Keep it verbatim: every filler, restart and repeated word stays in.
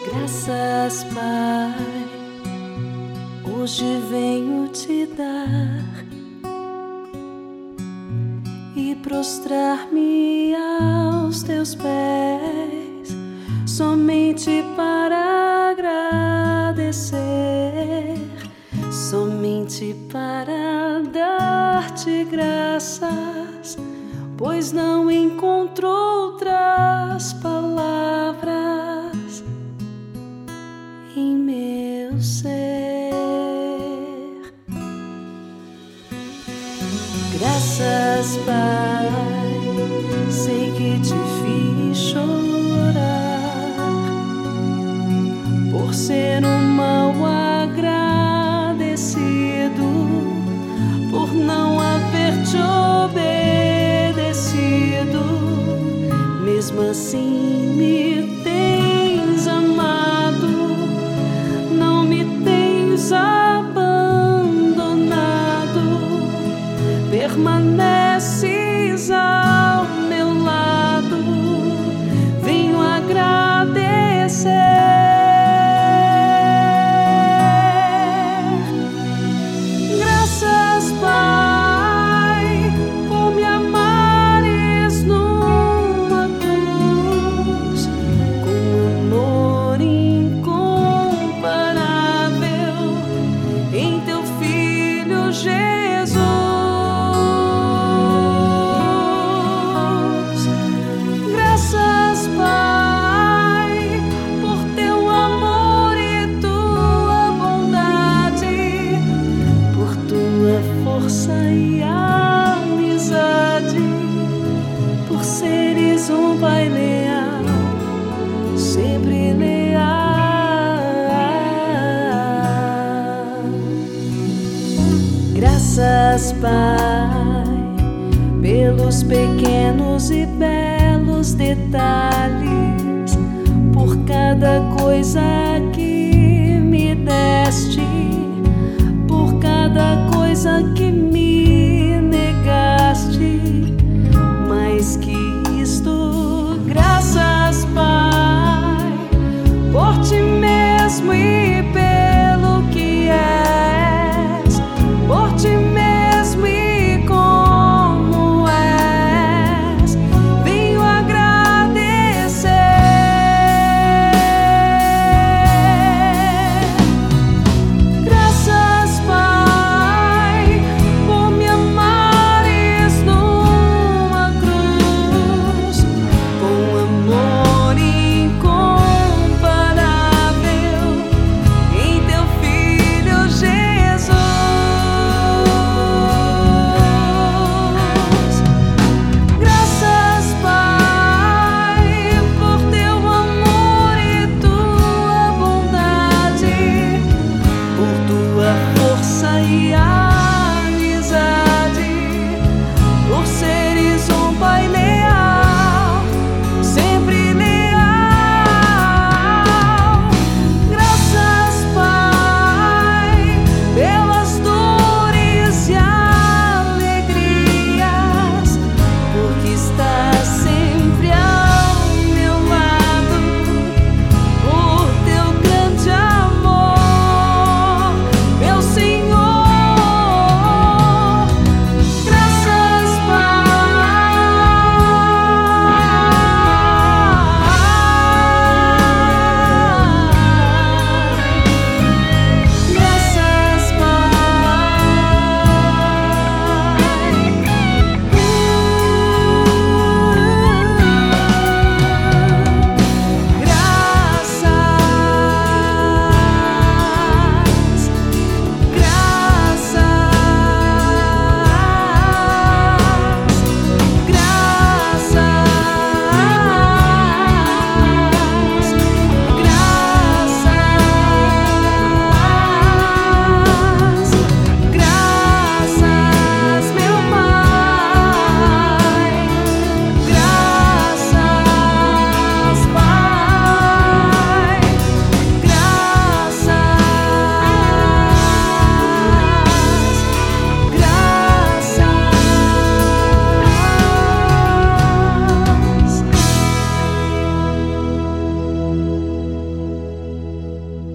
Graças, Pai, hoje venho te dar e prostrar-me aos teus pés, somente para agradecer, somente para dar-te graças, pois não encontro outras palavras em meu ser. Graças, Pai, sei que te fiz chorar por ser um mal agradecido, por não haver te obedecido. Mesmo assim me tens amado, não me tens abandonado, permaneces ao meu lado. Venho agradecer. Graças, Pai, por me amares numa cruz, com amor incomparável em teu Filho Jesus. Graças, Pai, por teu amor e tua bondade, por tua força e amizade, por seres um Pai leal, sempre leal. Graças, Pai, pelos pequenos e belos detalhes, por cada coisa que